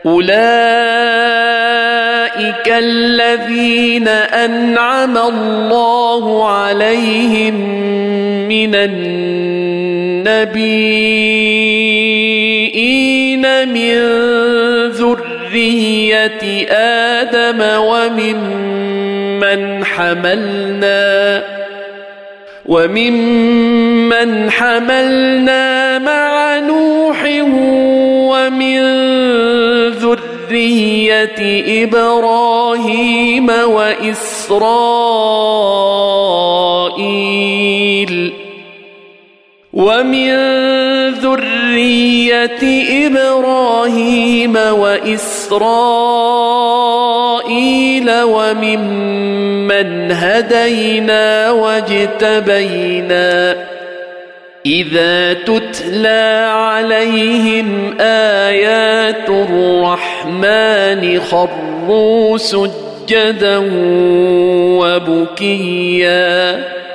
أولئك الذين أنعم الله عليهم من النبيين من ذرية آدم وممن حملنا مع نوح ومن ذرية إبراهيم وإسرائيل وممن هدينا واجتبينا إذا تتلى عليهم آيات الرحمن خروا سجدا وبكيا